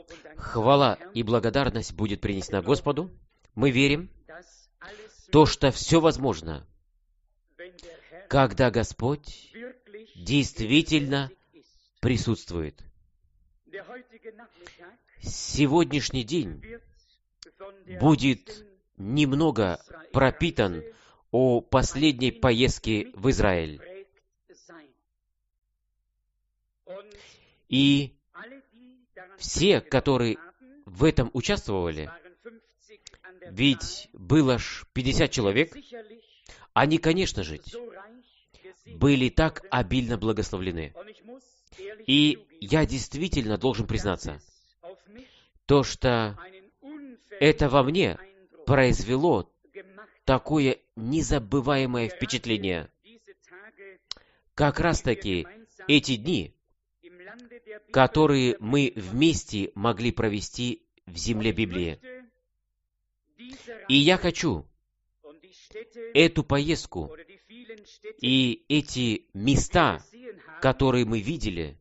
Хвала и благодарность будет принесена Господу. Мы верим, то, что все возможно, когда Господь действительно присутствует. Сегодняшний день будет немного пропитан о последней поездке в Израиль. И все, которые в этом участвовали, ведь было ж 50 человек, они, конечно же, были так обильно благословлены. И я действительно должен признаться, то, что это во мне произвело такое незабываемое впечатление. Как раз-таки эти дни, которые мы вместе могли провести в земле Библии. И я хочу эту поездку и эти места, которые мы видели,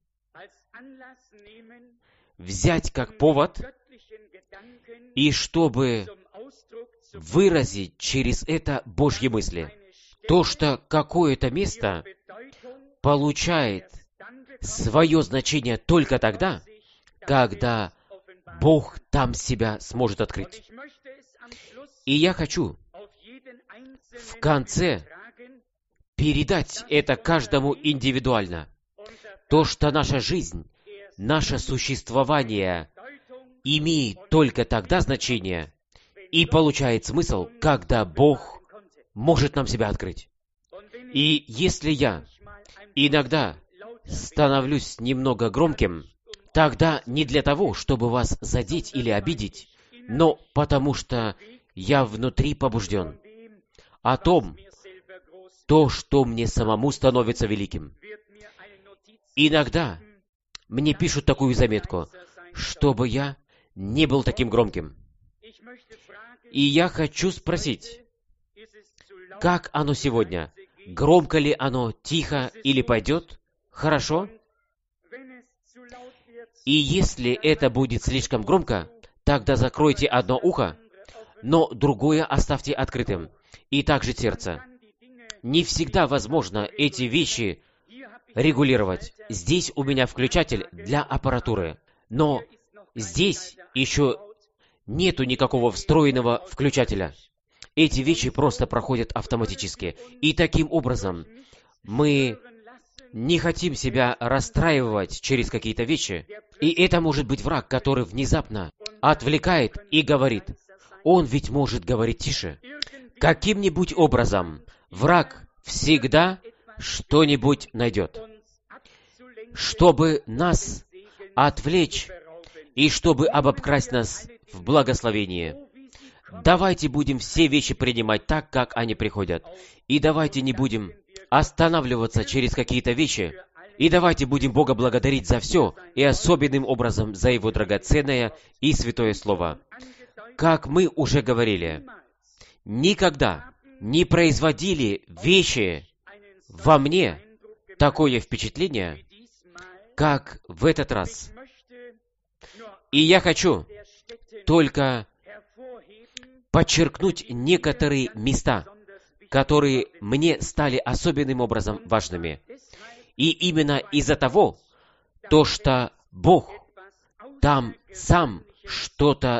взять как повод, и чтобы выразить через это Божьи мысли. То, что какое-то место получает свое значение только тогда, когда Бог там себя сможет открыть. И я хочу в конце передать это каждому индивидуально. То, что наша жизнь, наше существование имеет только тогда значение и получает смысл, когда Бог может нам себя открыть. И если я иногда становлюсь немного громким, тогда не для того, чтобы вас задеть или обидеть, но потому что я внутри побужден о том, то, что мне самому становится великим. Иногда мне пишут такую заметку, чтобы я не был таким громким. И я хочу спросить, как оно сегодня? Громко ли оно, тихо или пойдет? Хорошо? И если это будет слишком громко, тогда закройте одно ухо, но другое оставьте открытым, и также сердце. Не всегда возможно эти вещи регулировать. Здесь у меня включатель для аппаратуры, но здесь еще нету никакого встроенного включателя. Эти вещи просто проходят автоматически. И таким образом мы не хотим себя расстраивать через какие-то вещи. И это может быть враг, который внезапно отвлекает и говорит. Он ведь может говорить тише. Каким-нибудь образом враг всегда что-нибудь найдет, чтобы нас отвлечь и чтобы обобкрасть нас в благословении. Давайте будем все вещи принимать так, как они приходят. И давайте не будем останавливаться через какие-то вещи. И давайте будем Бога благодарить за все, и особенным образом за Его драгоценное и святое Слово. Как мы уже говорили, никогда не производили вещи во мне такое впечатление, как в этот раз. И я хочу только подчеркнуть некоторые места, которые мне стали особенным образом важными. И именно из-за того, то, что Бог там сам что-то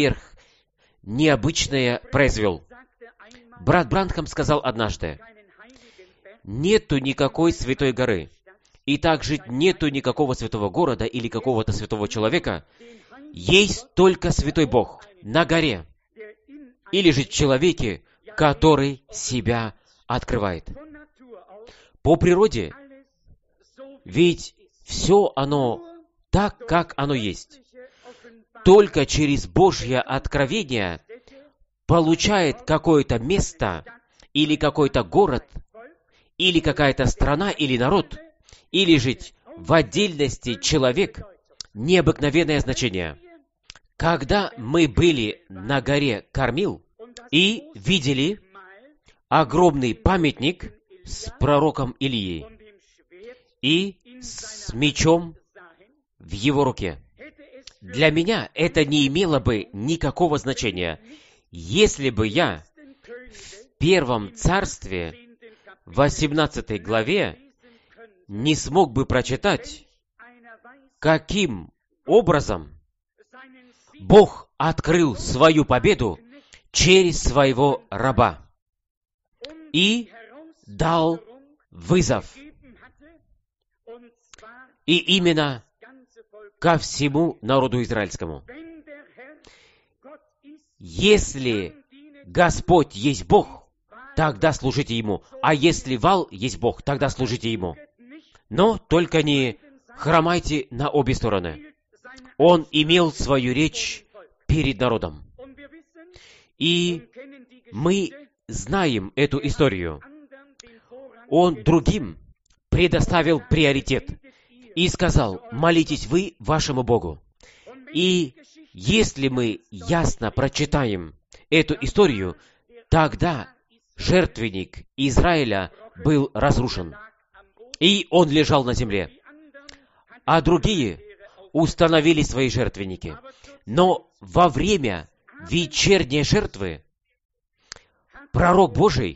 необычное произвел. Брат Бранхам сказал однажды, нету никакой святой горы, и также нету никакого святого города или какого-то святого человека, есть только святой Бог на горе, или же человеке, который себя открывает. По природе, ведь все оно так, как оно есть. Только через Божье откровение получает какое-то место, или какой-то город, или какая-то страна, или народ, или же в отдельности человек необыкновенное значение. Когда мы были на горе Кармил и видели огромный памятник с пророком Илией и с мечом в его руке, Для меня это не имело бы никакого значения, если бы я в Первом Царстве, 18 главе, не смог бы прочитать, каким образом Бог открыл свою победу через своего раба и дал вызов. И именно ко всему народу израильскому. Если Господь есть Бог, тогда служите Ему. А если Ваал есть Бог, тогда служите Ему. Но только не хромайте на обе стороны. Он имел свою речь перед народом. И мы знаем эту историю. Он другим предоставил приоритет и сказал: молитесь вы вашему Богу. И если мы ясно прочитаем эту историю, тогда жертвенник Израиля был разрушен, и он лежал на земле. А другие установили свои жертвенники. Но во время вечерней жертвы пророк Божий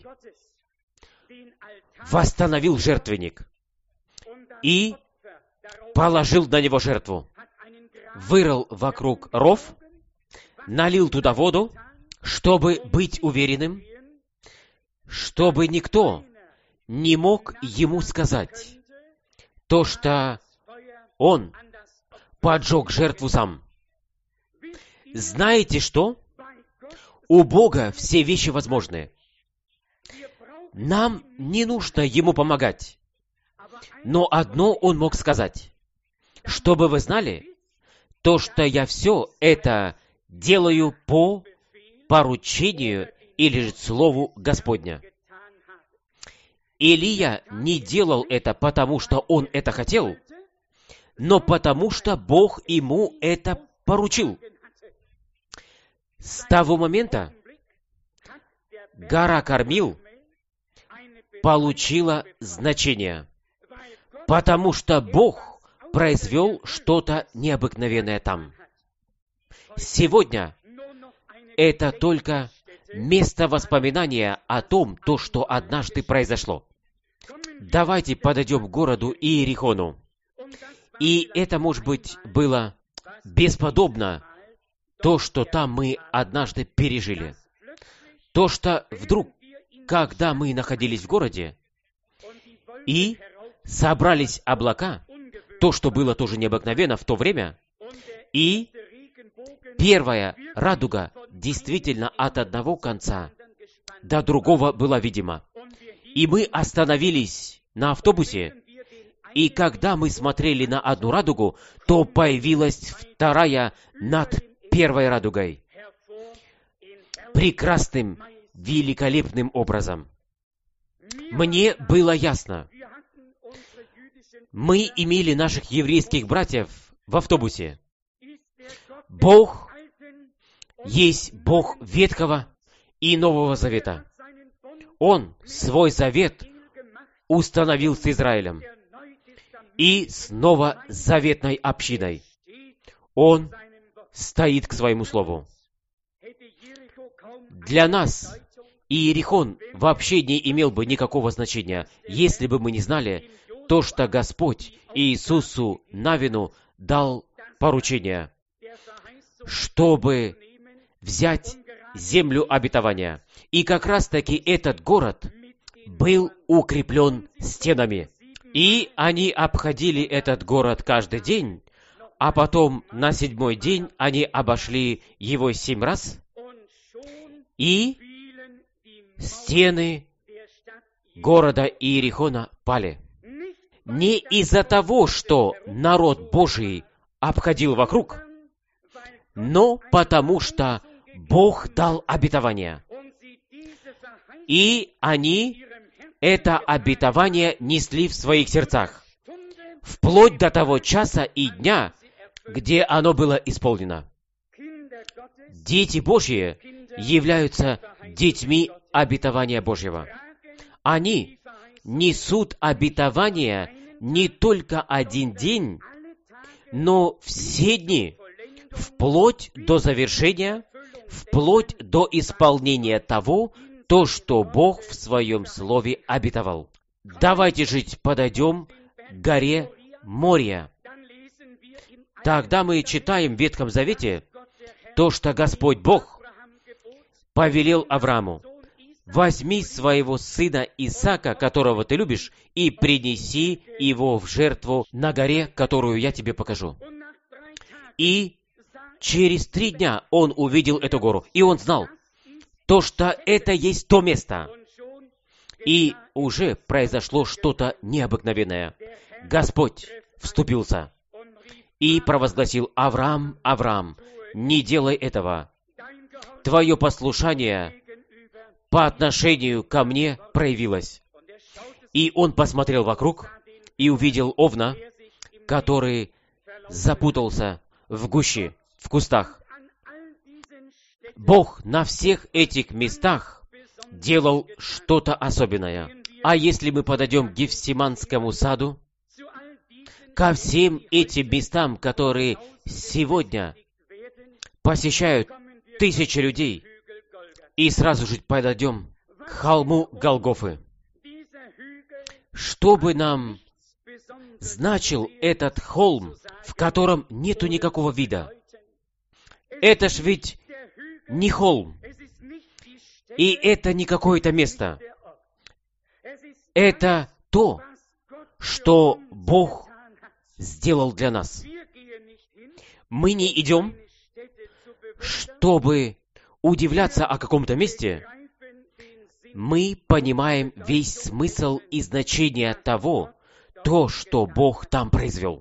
восстановил жертвенник и положил на него жертву, вырыл вокруг ров, налил туда воду, чтобы быть уверенным, чтобы никто не мог ему сказать то, что он поджег жертву сам. Знаете что? У Бога все вещи возможны. Нам не нужно Ему помогать. Но одно Он мог сказать: чтобы вы знали, то, что я все это делаю по поручению или же слову Господня. Илия не делал это потому, что он это хотел, но потому, что Бог ему это поручил. С того момента гора Кармил получила значение, потому что Бог произвел что-то необыкновенное там. Сегодня это только место воспоминания о том, то, что однажды произошло. Давайте подойдем к городу Иерихону. И это, может быть, было бесподобно, то, что там мы однажды пережили. То, что вдруг, когда мы находились в городе, и собрались облака, то, что было тоже необыкновенно в то время, и первая радуга действительно от одного конца до другого была видима. И мы остановились на автобусе, и когда мы смотрели на одну радугу, то появилась вторая над первой радугой. Прекрасным, великолепным образом. Мне было ясно. Мы имели наших еврейских братьев в автобусе. Бог есть Бог Ветхого и Нового Завета. Он свой завет установил с Израилем и с новозаветной общиной. Он стоит к своему слову. Для нас Иерихон вообще не имел бы никакого значения, если бы мы не знали то, что Господь Иисусу Навину дал поручение, чтобы взять землю обетования. И как раз-таки этот город был укреплен стенами. И они обходили этот город каждый день, а потом на 7-й день они обошли его 7 раз, и стены города Иерихона пали. Не из-за того, что народ Божий обходил вокруг, но потому что Бог дал обетование. И они это обетование несли в своих сердцах, вплоть до того часа и дня, где оно было исполнено. Дети Божьи являются детьми обетования Божьего. Они несут обетование не только один день, но все дни, вплоть до завершения, вплоть до исполнения того, то, что Бог в Своем Слове обетовал. Давайте жить подойдем к горе Мория. Тогда мы читаем в Ветхом Завете то, что Господь Бог повелел Аврааму: «Возьми своего сына Исаака, которого ты любишь, и принеси его в жертву на горе, которую я тебе покажу». И через 3 дня он увидел эту гору, и он знал, то, что это есть то место. И уже произошло что-то необыкновенное. Господь вступился и провозгласил: «Авраам, Авраам, не делай этого. Твое послушание по отношению ко мне проявилось». И он посмотрел вокруг и увидел овна, который запутался в гуще, в кустах. Бог на всех этих местах делал что-то особенное. А если мы подойдем к Гефсиманскому саду, ко всем этим местам, которые сегодня посещают тысячи людей, и сразу же подойдем к холму Голгофы. Что бы нам значил этот холм, в котором нету никакого вида? Это ж ведь не холм, и это не какое-то место. Это то, что Бог сделал для нас. Мы не идем, чтобы удивляться о каком-то месте. Мы понимаем весь смысл и значение того, то, что Бог там произвел.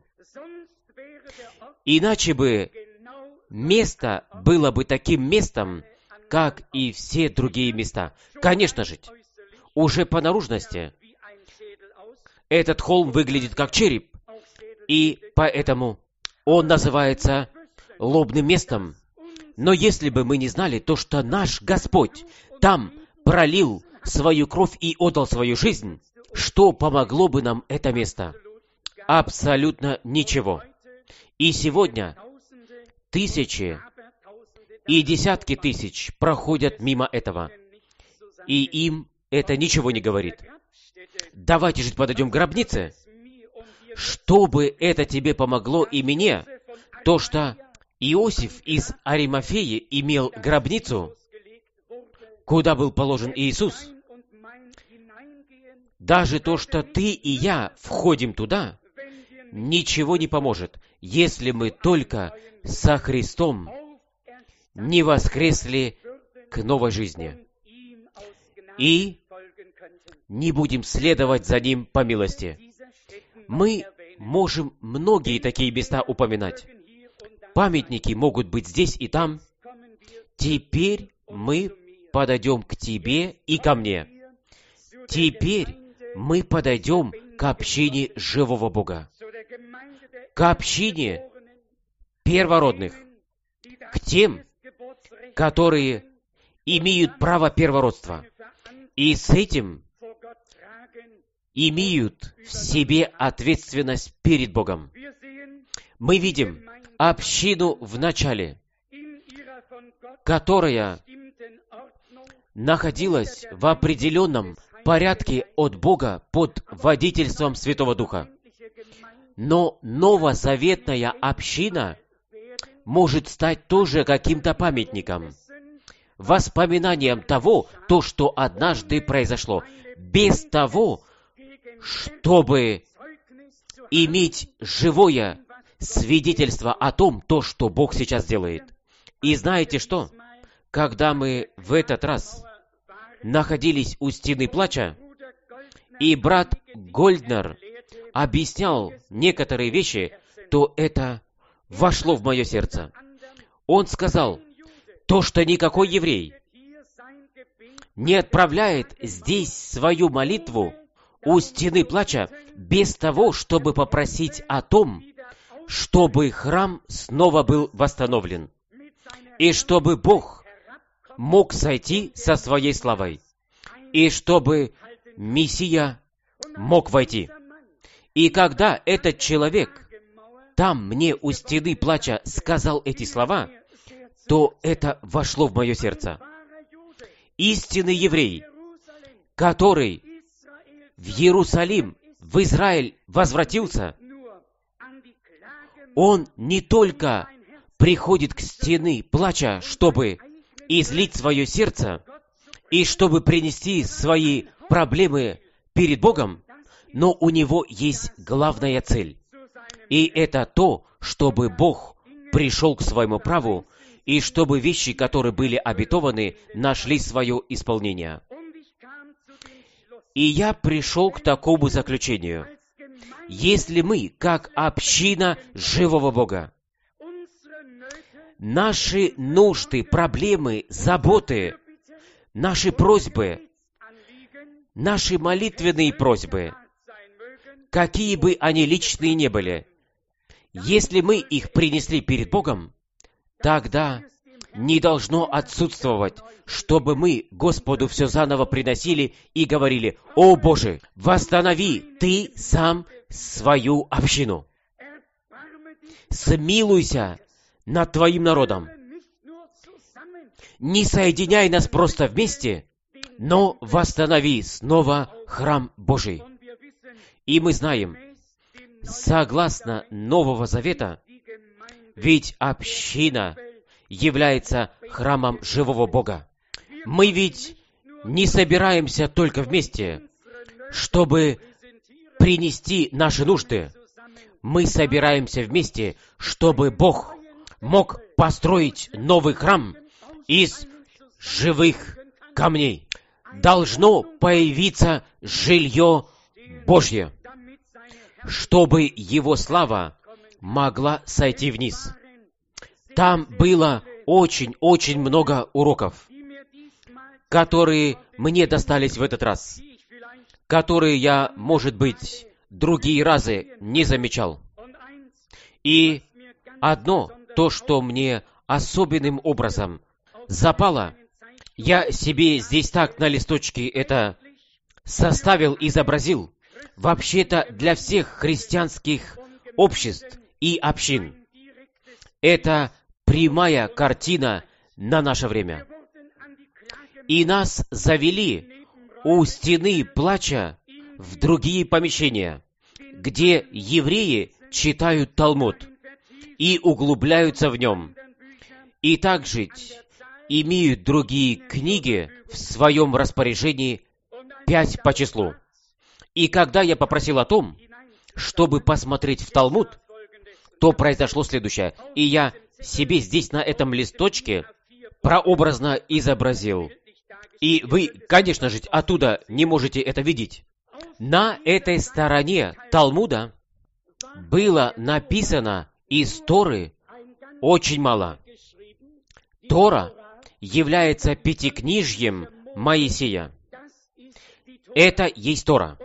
Иначе бы место было бы таким местом, как и все другие места. Конечно же, уже по наружности этот холм выглядит как череп, и поэтому он называется лобным местом. Но если бы мы не знали то, что наш Господь там пролил свою кровь и отдал свою жизнь, что помогло бы нам это место? Абсолютно ничего. И сегодня тысячи и десятки тысяч проходят мимо этого, и им это ничего не говорит. Давайте же подойдем к гробнице, чтобы это тебе помогло и мне, то, что Иосиф из Аримафеи имел гробницу, куда был положен Иисус. Даже то, что ты и я входим туда, ничего не поможет, если мы только со Христом не воскресли к новой жизни и не будем следовать за Ним по милости. Мы можем многие такие места упоминать. Памятники могут быть здесь и там. Теперь мы подойдем к тебе и ко мне. Теперь мы подойдем к общине живого Бога, к общине первородных, к тем, которые имеют право первородства, и с этим имеют в себе ответственность перед Богом. Мы видим общину в начале, которая находилась в определенном порядке от Бога под водительством Святого Духа. Но новозаветная община может стать тоже каким-то памятником, воспоминанием того, то, что однажды произошло, без того, чтобы иметь живое свидетельство о том, то, что Бог сейчас делает. И знаете что? Когда мы в этот раз находились у стены плача, и брат Гольднер объяснял некоторые вещи, то это вошло в мое сердце. Он сказал, то, что никакой еврей не отправляет здесь свою молитву у стены плача без того, чтобы попросить о том, чтобы храм снова был восстановлен, и чтобы Бог мог сойти со своей славой, и чтобы Мессия мог войти. И когда этот человек там мне у стены плача сказал эти слова, то это вошло в мое сердце. Истинный еврей, который в Иерусалим, в Израиль возвратился, он не только приходит к стене плача, чтобы излить свое сердце и чтобы принести свои проблемы перед Богом, но у него есть главная цель. И это то, чтобы Бог пришел к своему праву, и чтобы вещи, которые были обетованы, нашли свое исполнение. И я пришел к такому заключению. Если мы, как община живого Бога, наши нужды, проблемы, заботы, наши просьбы, наши молитвенные просьбы, какие бы они личные ни были, если мы их принесли перед Богом, тогда не должно отсутствовать, чтобы мы Господу все заново приносили и говорили: «О Боже, восстанови Ты сам свою общину. Смилуйся над Твоим народом. Не соединяй нас просто вместе, но восстанови снова храм Божий». И мы знаем, согласно Нового Завета, ведь община является храмом живого Бога. Мы ведь не собираемся только вместе, чтобы принести наши нужды. Мы собираемся вместе, чтобы Бог мог построить новый храм из живых камней. Должно появиться жилье Божье, чтобы Его слава могла сойти вниз. Там было очень много уроков, которые мне достались в этот раз, которые я, может быть, другие разы не замечал. И одно, то, что мне особенным образом запало, я себе здесь так на листочке это составил, изобразил, вообще-то для всех христианских обществ и общин. Это прямая картина на наше время. И нас завели у стены плача в другие помещения, где евреи читают Талмуд и углубляются в нем, и также имеют другие книги в своем распоряжении 5 по числу. И когда я попросил о том, чтобы посмотреть в Талмуд, то произошло следующее. И я себе здесь на этом листочке прообразно изобразил. И вы, конечно же, оттуда не можете это видеть. На этой стороне Талмуда было написано из Торы очень мало. Тора является пятикнижьем Моисея. Это есть Тора.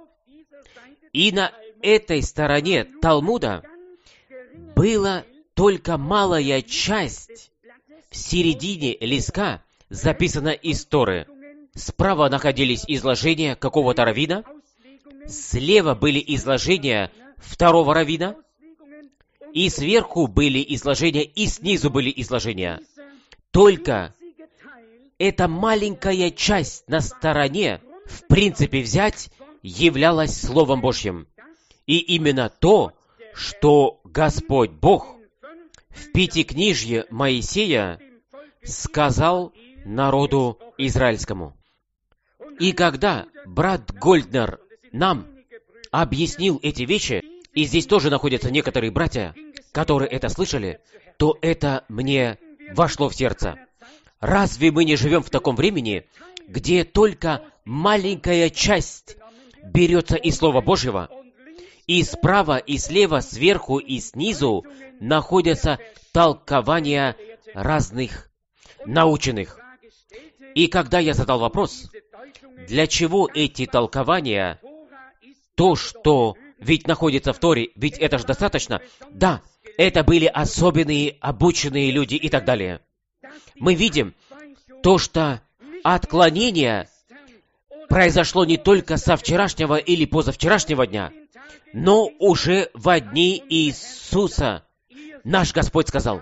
И на этой стороне Талмуда была только малая часть в середине листка, записана из Торы. Справа находились изложения какого-то раввина, слева были изложения второго раввина, и сверху были изложения, и снизу были изложения. Только эта маленькая часть на стороне, в принципе взять, являлась Словом Божьим. И именно то, что Господь Бог в пятикнижье Моисея сказал народу израильскому. И когда брат Гольднер нам объяснил эти вещи, и здесь тоже находятся некоторые братья, которые это слышали, то это мне вошло в сердце. Разве мы не живем в таком времени, где только маленькая часть берется из Слова Божьего, и справа, и слева, сверху и снизу находятся толкования разных наученных? И когда я задал вопрос, для чего эти толкования, то, что ведь находится в Торе, ведь это же достаточно. Да, это были особенные, обученные люди и так далее. Мы видим то, что отклонение произошло не только со вчерашнего или позавчерашнего дня, Но уже во дни Иисуса наш Господь сказал: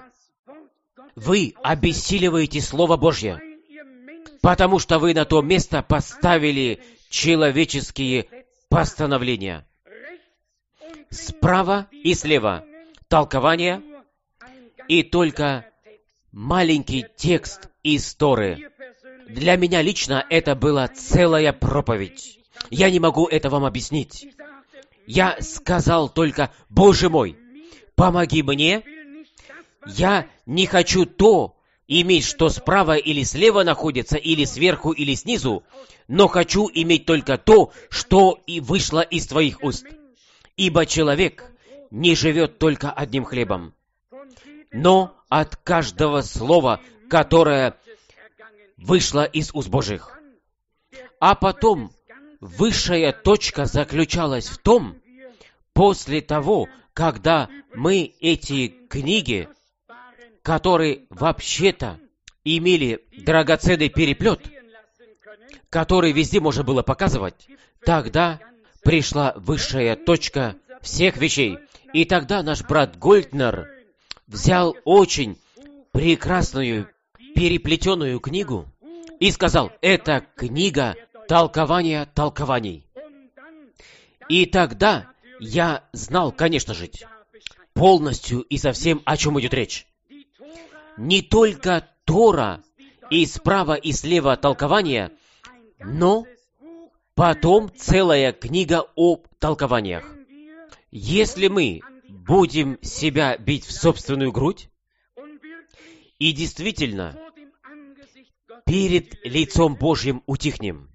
вы обессиливаете Слово Божье, потому что вы на то место поставили человеческие постановления. Справа и слева толкование и только маленький текст из Торы. Для меня лично это была целая проповедь. Я не могу это вам объяснить. Я сказал только: Боже мой, помоги мне. Я не хочу то иметь, что справа или слева находится, или сверху, или снизу, но хочу иметь только то, что и вышло из твоих уст. Ибо человек не живет только одним хлебом, но от каждого слова, которое вышло из уст Божьих. А потом высшая точка заключалась в том, после того, когда мы эти книги, которые вообще-то имели драгоценный переплет, который везде можно было показывать, тогда пришла высшая точка всех вещей. И тогда наш брат Гольднер взял очень прекрасную переплетенную книгу и сказал: это книга толкования толкований. И тогда я знал, конечно же, полностью и совсем, о чем идет речь. Не только Тора и справа и слева толкования, но потом целая книга о толкованиях. Если мы будем себя бить в собственную грудь и действительно перед лицом Божьим утихнем,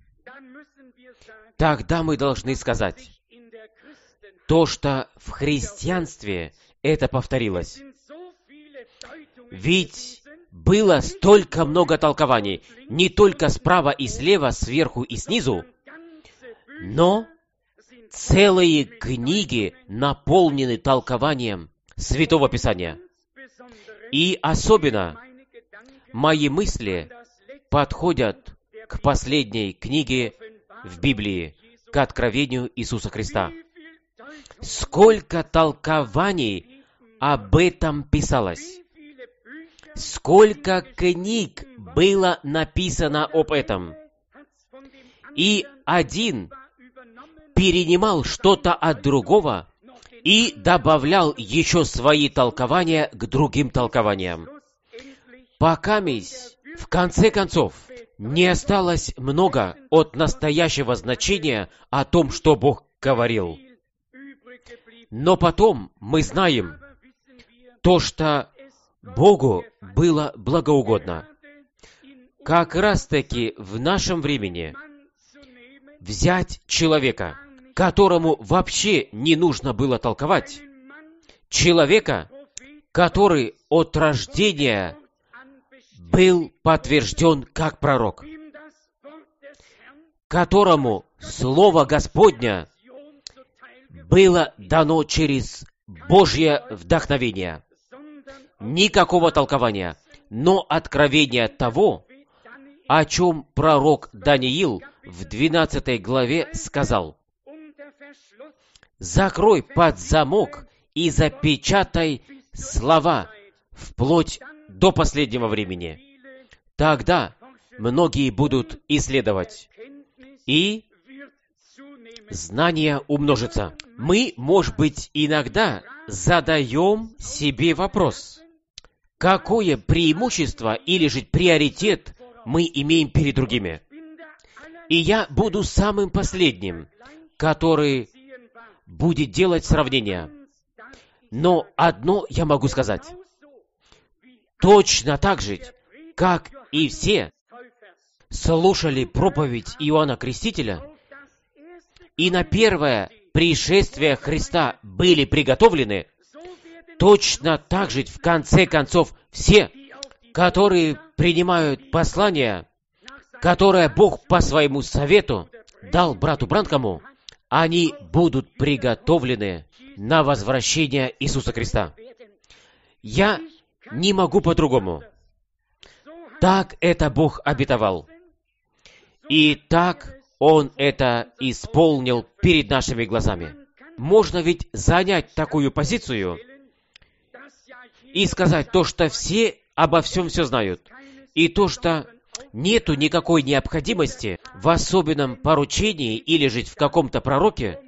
тогда мы должны сказать то, что в христианстве это повторилось. Ведь было столько много толкований, не только справа и слева, сверху и снизу, но целые книги наполнены толкованием Святого Писания. И особенно мои мысли подходят к последней книге в Библии, к Откровению Иисуса Христа. Сколько толкований об этом писалось! Сколько книг было написано об этом! И один перенимал что-то от другого и добавлял еще свои толкования к другим толкованиям. Пока в конце концов не осталось много от настоящего значения о том, что Бог говорил. Но потом мы знаем то, что Богу было благоугодно как раз-таки в нашем времени взять человека, которому вообще не нужно было толковать, человека, который от рождения был подтвержден как пророк, которому Слово Господня было дано через Божье вдохновение. Никакого толкования, но откровение того, о чем пророк Даниил в 12 главе сказал: «Закрой под замок и запечатай слова вплоть до последнего времени. Тогда многие будут исследовать, и знание умножится». Мы, может быть, иногда задаем себе вопрос: какое преимущество или же приоритет мы имеем перед другими? И я буду самым последним, который будет делать сравнения. Но одно я могу сказать. Точно так же, как и все слушали проповедь Иоанна Крестителя, и на первое пришествие Христа были приготовлены, точно так же, в конце концов, все, которые принимают послание, которое Бог по своему совету дал брату Бранкаму, они будут приготовлены на возвращение Иисуса Христа. Я не могу по-другому. Так это Бог обетовал. И так Он это исполнил перед нашими глазами. Можно ведь занять такую позицию и сказать то, что все обо всем все знают, и то, что нету никакой необходимости в особенном поручении или жить в каком-то пророке,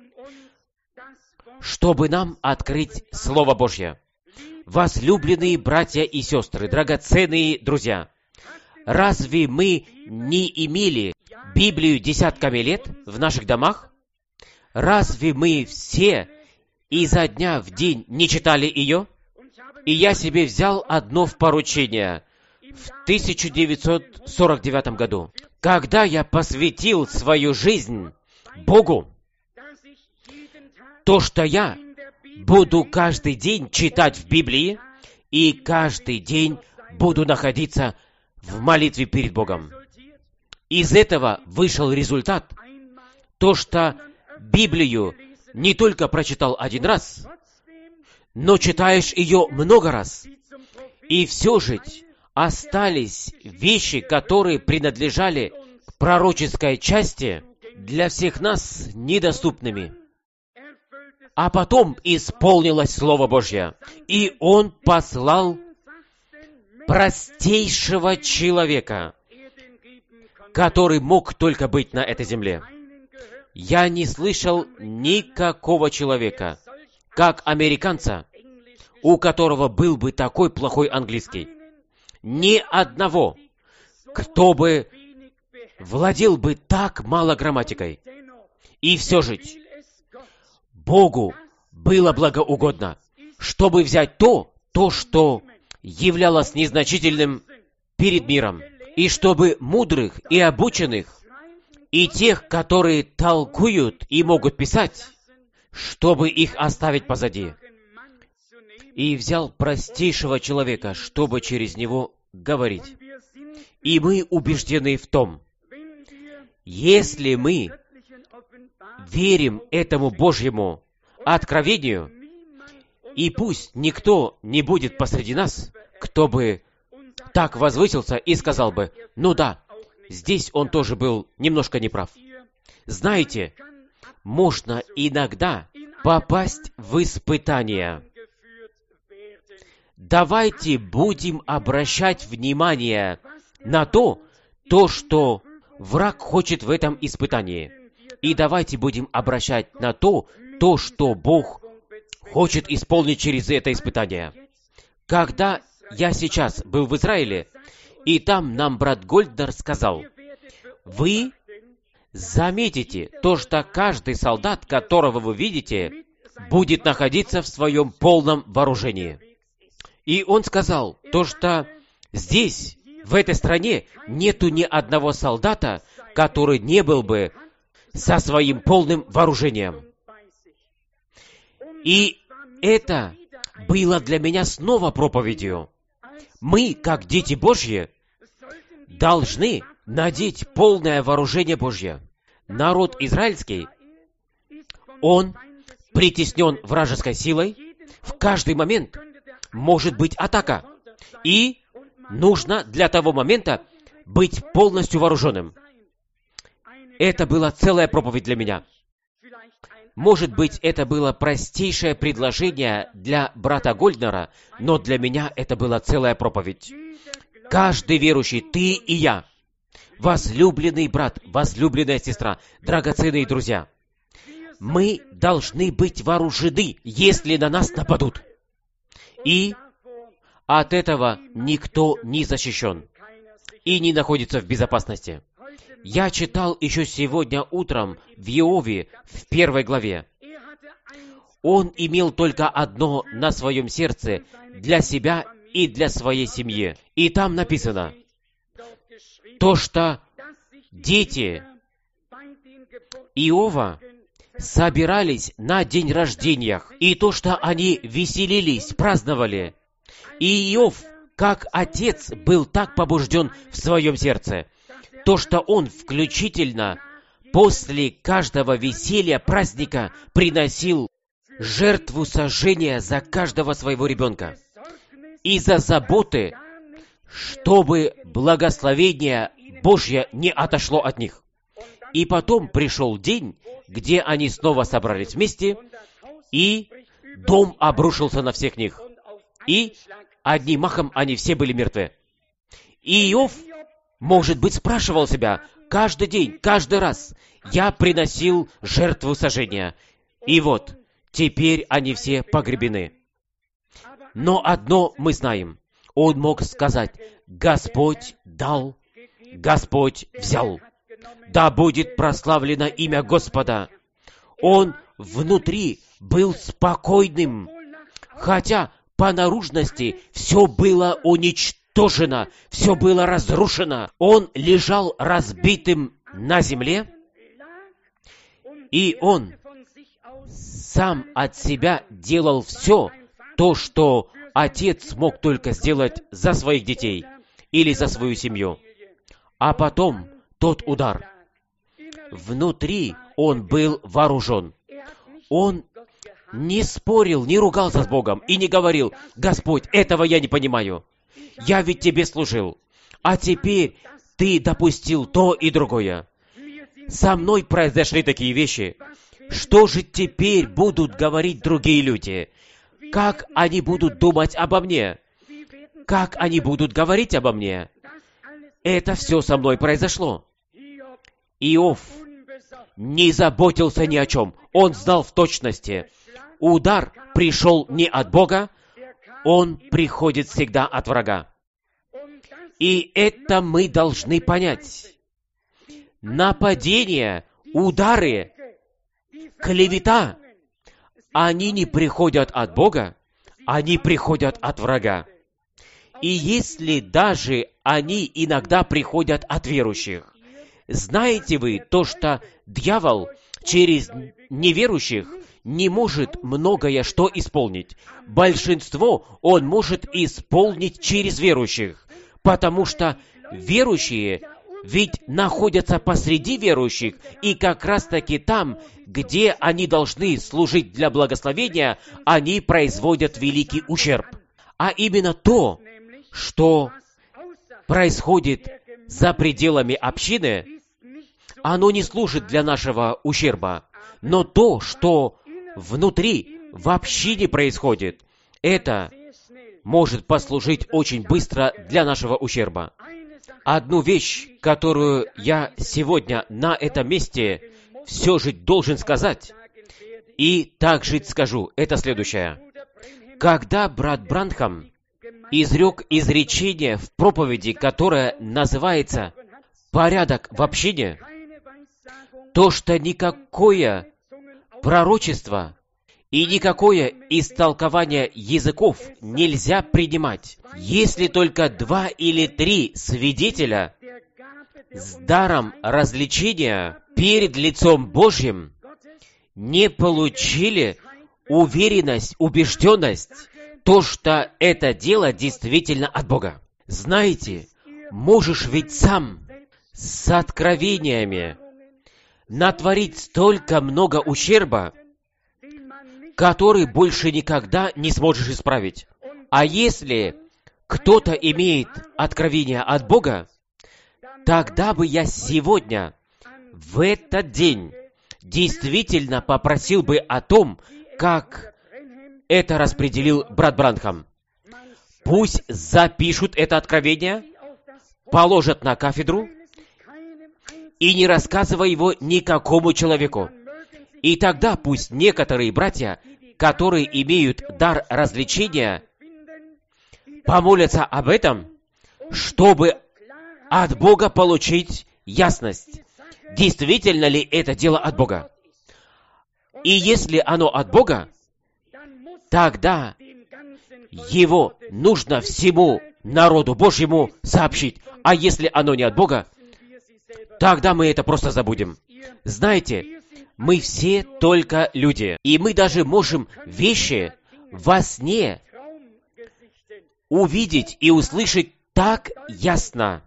чтобы нам открыть Слово Божье. Возлюбленные братья и сестры, драгоценные друзья, разве мы не имели Библию десятками лет в наших домах? Разве мы все изо дня в день не читали ее? И я себе взял одно в поручение в 1949 году, когда я посвятил свою жизнь Богу, то, что я буду каждый день читать в Библии и каждый день буду находиться в молитве перед Богом. Из этого вышел результат, то, что Библию не только прочитал один раз, но читаешь ее много раз. И все же остались вещи, которые принадлежали к пророческой части, для всех нас недоступными. А потом исполнилось Слово Божье, и Он послал простейшего человека, который мог только быть на этой земле. Я не слышал никакого человека, как американца, у которого был бы такой плохой английский. Ни одного, кто бы владел бы так мало грамматикой. И все же Богу было благоугодно, чтобы взять то, что являлось незначительным перед миром, и чтобы мудрых и обученных, и тех, которые толкуют и могут писать, чтобы их оставить позади. И взял простейшего человека, чтобы через него говорить. И мы убеждены в том, если мы верим этому Божьему откровению, и пусть никто не будет посреди нас, кто бы так возвысился и сказал бы, ну да, здесь он тоже был немножко неправ. Знаете, можно иногда попасть в испытания. Давайте будем обращать внимание на то, что враг хочет в этом испытании. И давайте будем обращать на то, что Бог хочет исполнить через это испытание. Когда я сейчас был в Израиле, и там нам брат Гольднер сказал, вы заметите то, что каждый солдат, которого вы видите, будет находиться в своем полном вооружении. И он сказал то, что здесь, в этой стране, нету ни одного солдата, который не был бы со своим полным вооружением. И это было для меня снова проповедью. Мы, как дети Божьи, должны надеть полное вооружение Божье. Народ израильский, он притеснен вражеской силой, в каждый момент может быть атака. И нужно для того момента быть полностью вооруженным. Это была целая проповедь для меня. Может быть, это было простейшее предложение для брата Гольднера, но для меня это была целая проповедь. Каждый верующий, ты и я, возлюбленный брат, возлюбленная сестра, драгоценные друзья, мы должны быть вооружены, если на нас нападут. И от этого никто не защищен и не находится в безопасности. Я читал еще сегодня утром в Иове, в 1 главе. Он имел только одно на своем сердце для себя и для своей семьи. И там написано, то, что дети Иова собирались на день рождения, и то, что они веселились, праздновали. И Иов, как отец, был так побужден в своем сердце, то, что он включительно после каждого веселья, праздника приносил жертву сожжения за каждого своего ребенка. Из-за заботы, чтобы благословение Божье не отошло от них. И потом пришел день, где они снова собрались вместе, и дом обрушился на всех них. И одним махом они все были мертвы. И Иов, может быть, спрашивал себя каждый день, каждый раз: я приносил жертву сожжения, и вот, теперь они все погребены. Но одно мы знаем. Он мог сказать: Господь дал, Господь взял. Да будет прославлено имя Господа. Он внутри был спокойным, хотя по наружности все было уничтожено, все было разрушено. Он лежал разбитым на земле, и он сам от себя делал все то, что отец мог только сделать за своих детей или за свою семью. А потом тот удар. Внутри он был вооружен. Он не спорил, не ругался с Богом и не говорил: Господь, этого я не понимаю. Я ведь тебе служил, а теперь ты допустил то и другое. Со мной произошли такие вещи. Что же теперь будут говорить другие люди? Как они будут думать обо мне? Как они будут говорить обо мне? Это все со мной произошло. Иов не заботился ни о чем. Он знал в точности: удар пришел не от Бога, он приходит всегда от врага. И это мы должны понять. Нападения, удары, клевета, они не приходят от Бога, они приходят от врага. И если даже они иногда приходят от верующих, знаете вы то, что дьявол через неверующих не может многое что исполнить? Большинство он может исполнить через верующих, потому что верующие ведь находятся посреди верующих, и как раз-таки там, где они должны служить для благословения, они производят великий ущерб. А именно то, что происходит за пределами общины, оно не служит для нашего ущерба. Но то, что внутри, в общине происходит, это может послужить очень быстро для нашего ущерба. Одну вещь, которую я сегодня на этом месте все же должен сказать, и также скажу, это следующее. Когда брат Бранхам изрек изречение в проповеди, которое называется «Порядок в общине», то, что никакое пророчество и никакое истолкование языков нельзя принимать, если только 2 или 3 свидетеля с даром развлечения перед лицом Божьим не получили уверенность, убежденность, то, что это дело действительно от Бога. Знаете, можешь ведь сам с откровениями натворить столько много ущерба, который больше никогда не сможешь исправить. А если кто-то имеет откровение от Бога, тогда бы я сегодня, в этот день, действительно попросил бы о том, как это распределил брат Бранхам. Пусть запишут это откровение, положат на кафедру и не рассказывай его никакому человеку. И тогда пусть некоторые братья, которые имеют дар развлечения, помолятся об этом, чтобы от Бога получить ясность, действительно ли это дело от Бога. И если оно от Бога, тогда его нужно всему народу Божьему сообщить. А если оно не от Бога, тогда мы это просто забудем. Знаете, мы все только люди, и мы даже можем вещи во сне увидеть и услышать так ясно.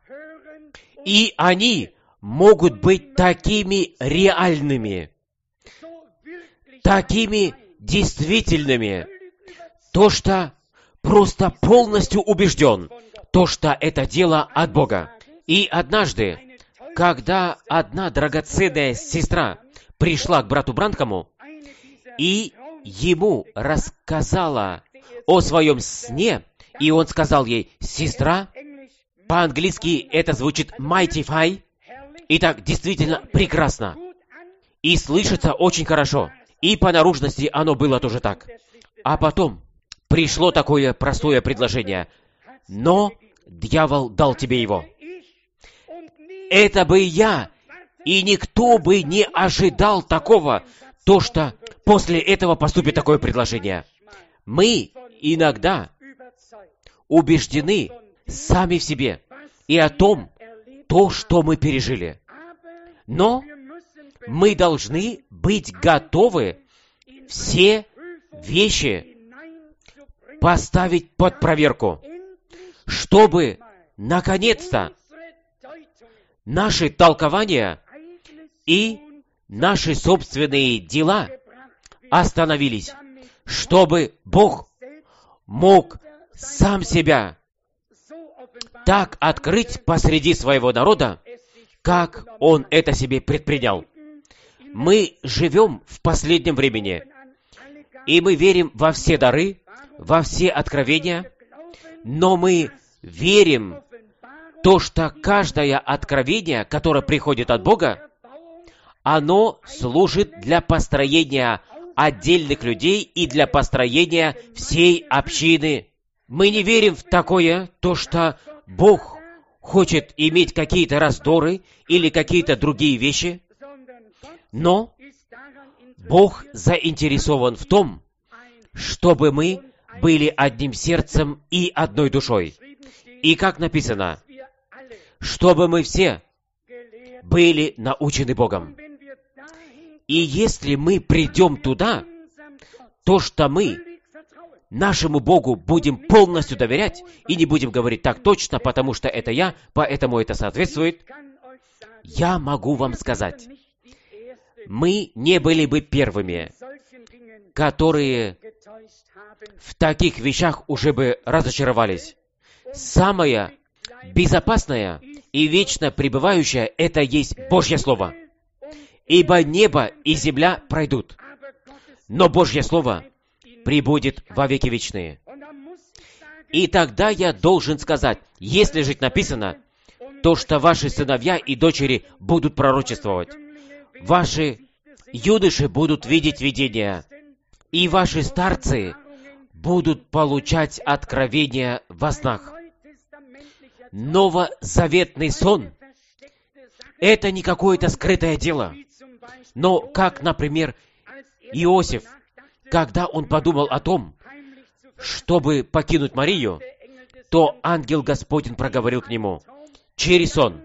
И они могут быть такими реальными, такими действительными, то, что просто полностью убежден, то, что это дело от Бога. И однажды, когда одна драгоценная сестра пришла к брату Бранхаму, и ему рассказала о своем сне, и он сказал ей: «Сестра», по-английски это звучит «mighty fine», итак, действительно прекрасно, и слышится очень хорошо, и по наружности оно было тоже так. А потом пришло такое простое предложение: «Но дьявол дал тебе его». Это бы я, и никто бы не ожидал такого, то, что после этого поступит такое предложение. Мы иногда убеждены сами в себе и о том, то, что мы пережили. Но мы должны быть готовы все вещи поставить под проверку, чтобы, наконец-то, наши толкования и наши собственные дела остановились, чтобы Бог мог сам себя так открыть посреди своего народа, как Он это себе предпринял. Мы живем в последнем времени, и мы верим во все дары, во все откровения, но мы верим то, что каждое откровение, которое приходит от Бога, оно служит для построения отдельных людей и для построения всей общины. Мы не верим в такое, то, что Бог хочет иметь какие-то раздоры или какие-то другие вещи, но Бог заинтересован в том, чтобы мы были одним сердцем и одной душой. И как написано, чтобы мы все были научены Богом. И если мы придем туда, то, что мы нашему Богу будем полностью доверять и не будем говорить так точно, потому что это я, поэтому это соответствует, я могу вам сказать, мы не были бы первыми, которые в таких вещах уже бы разочаровались. Самое безопасное и вечно пребывающее — это есть Божье Слово. Ибо небо и земля пройдут, но Божье Слово пребудет во веки вечные. И тогда я должен сказать, если же написано, то, что ваши сыновья и дочери будут пророчествовать, ваши юноши будут видеть видения, и ваши старцы будут получать откровения во снах. Новозаветный сон — это не какое-то скрытое дело. Но как, например, Иосиф, когда он подумал о том, чтобы покинуть Марию, то ангел Господень проговорил к нему через сон.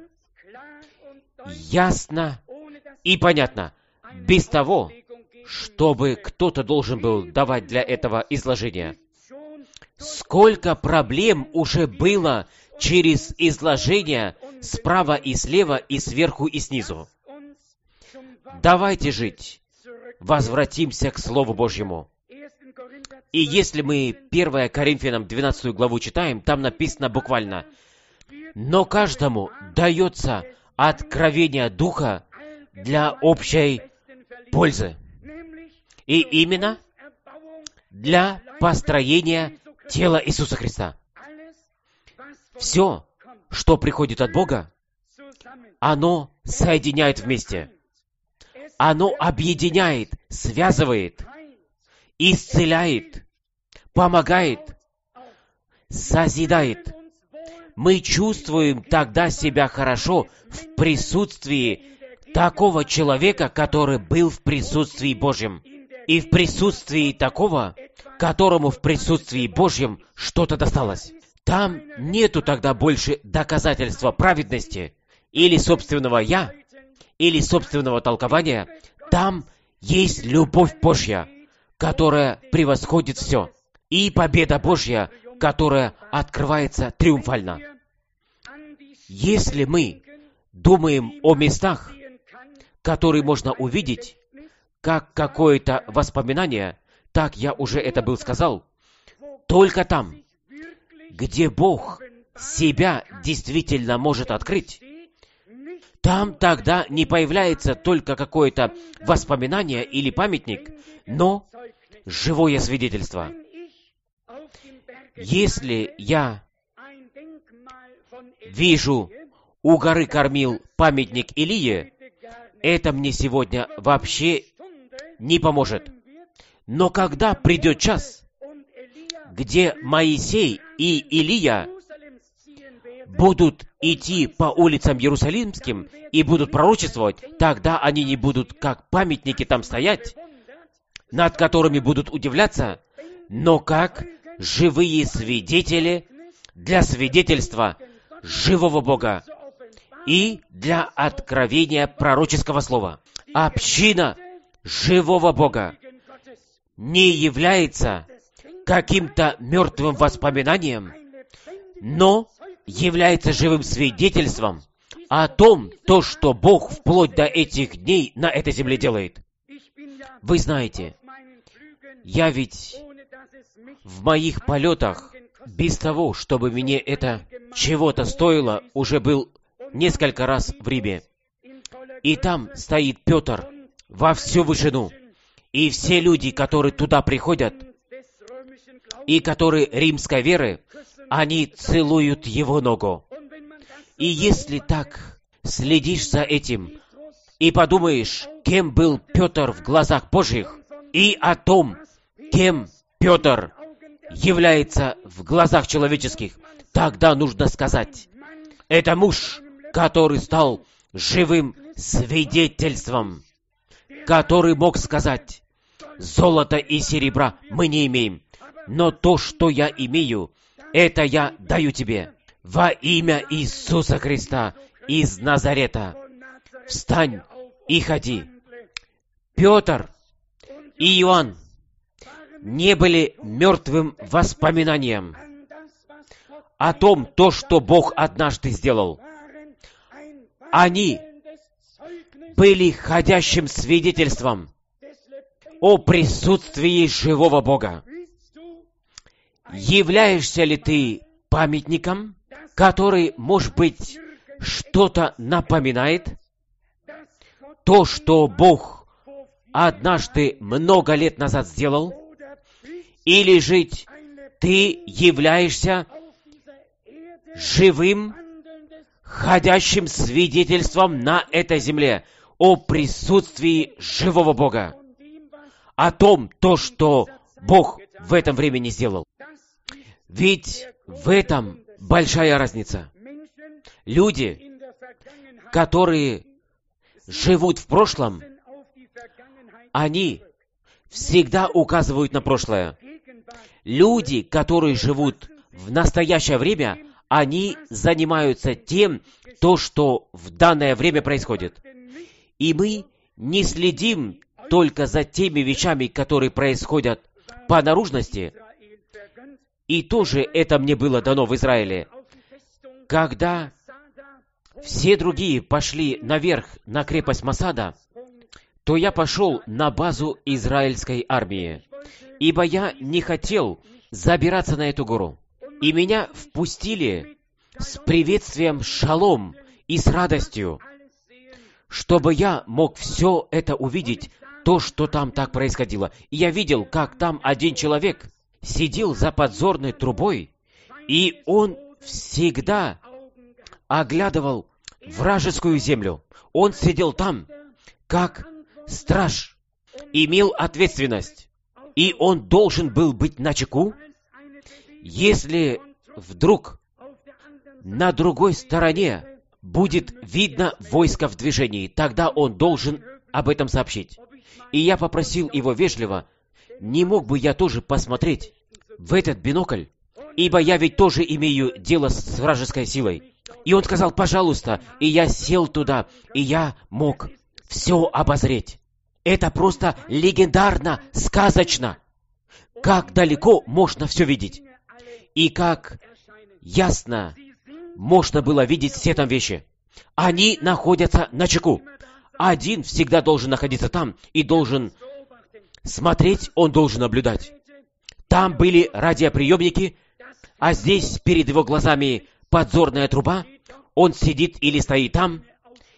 Ясно и понятно, без того, чтобы кто-то должен был давать для этого изложения. Сколько проблем уже было через изложение справа и слева, и сверху, и снизу. Давайте жить. Возвратимся к Слову Божьему. И если мы 1 Коринфянам 12 главу читаем, там написано буквально: «Но каждому дается откровение Духа для общей пользы». И именно для построения тела Иисуса Христа. Все, что приходит от Бога, оно соединяет вместе. Оно объединяет, связывает, исцеляет, помогает, созидает. Мы чувствуем тогда себя хорошо в присутствии такого человека, который был в присутствии Божьем, и в присутствии такого, которому в присутствии Божьем что-то досталось. Там нету тогда больше доказательства праведности, или собственного «я», или собственного толкования. Там есть любовь Божья, которая превосходит все, и победа Божья, которая открывается триумфально. Если мы думаем о местах, которые можно увидеть, как какое-то воспоминание, так я уже это был сказал, только там, где Бог себя действительно может открыть, там тогда не появляется только какое-то воспоминание или памятник, но живое свидетельство. Если я вижу у горы Кормил памятник Илии, это мне сегодня вообще не поможет. Но когда придет час, где Моисей и Илия будут идти по улицам Иерусалимским и будут пророчествовать, тогда они не будут как памятники там стоять, над которыми будут удивляться, но как живые свидетели для свидетельства живого Бога и для откровения пророческого слова. Община живого Бога не является каким-то мертвым воспоминанием, но является живым свидетельством о том, то, что Бог вплоть до этих дней на этой земле делает. Вы знаете, я ведь в моих полетах, без того, чтобы мне это чего-то стоило, уже был несколько раз в Риме. И там стоит Петр во всю вышину. И все люди, которые туда приходят, и которые римской веры, они целуют его ногу. И если так следишь за этим и подумаешь, кем был Петр в глазах Божьих, и о том, кем Петр является в глазах человеческих, тогда нужно сказать, это муж, который стал живым свидетельством, который мог сказать, золота и серебра мы не имеем, но то, что я имею, это я даю тебе. Во имя Иисуса Христа из Назарета, встань и ходи. Петр и Иоанн не были мертвым воспоминанием о том, то, что Бог однажды сделал. Они были ходящим свидетельством о присутствии живого Бога. Являешься ли ты памятником, который, может быть, что-то напоминает? То, что Бог однажды много лет назад сделал? Или же ты являешься живым, ходящим свидетельством на этой земле о присутствии живого Бога, о том, то, что Бог в этом времени сделал? Ведь в этом большая разница. Люди, которые живут в прошлом, они всегда указывают на прошлое. Люди, которые живут в настоящее время, они занимаются тем, то, что в данное время происходит. И мы не следим только за теми вещами, которые происходят по наружности. И тоже это мне было дано в Израиле. Когда все другие пошли наверх на крепость Масада, то я пошел на базу израильской армии, ибо я не хотел забираться на эту гору. И меня впустили с приветствием шалом и с радостью, чтобы я мог все это увидеть, то, что там так происходило. И я видел, как там один человек сидел за подзорной трубой, и он всегда оглядывал вражескую землю. Он сидел там, как страж, имел ответственность, и он должен был быть начеку. Если вдруг на другой стороне будет видно войско в движении, тогда он должен об этом сообщить. И я попросил его вежливо, не мог бы я тоже посмотреть в этот бинокль, ибо я ведь тоже имею дело с вражеской силой. И он сказал, пожалуйста, и я сел туда, и я мог все обозреть. Это просто легендарно, сказочно. Как далеко можно все видеть. И как ясно можно было видеть все там вещи. Они находятся начеку. Один всегда должен находиться там и должен смотреть, он должен наблюдать. Там были радиоприемники, а здесь перед его глазами подзорная труба. Он сидит или стоит там